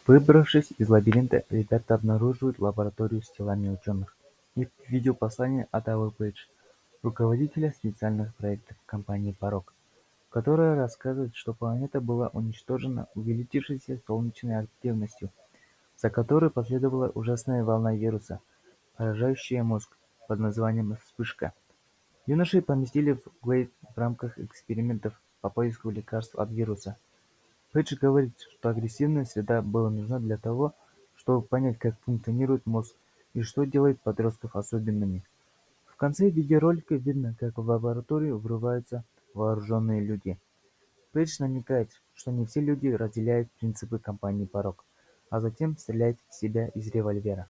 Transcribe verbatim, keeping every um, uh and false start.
Выбравшись из лабиринта, ребята обнаруживают лабораторию с телами ученых и видеопослание от Авы Пейдж, руководителя специальных проектов компании «Порог», которая рассказывает, что планета была уничтожена увеличившейся солнечной активностью, за которой последовала ужасная волна вируса, поражающая мозг, под названием «Вспышка». Юношей поместили в Глейд в рамках экспериментов по поиску лекарств от вируса. Пейдж говорит, что агрессивная среда была нужна для того, чтобы понять, как функционирует мозг и что делает подростков особенными. В конце видеоролика видно, как в лабораторию врываются вооруженные люди. Пейдж намекает, что не все люди разделяют принципы компании «Порог», а затем стреляет в себя из револьвера.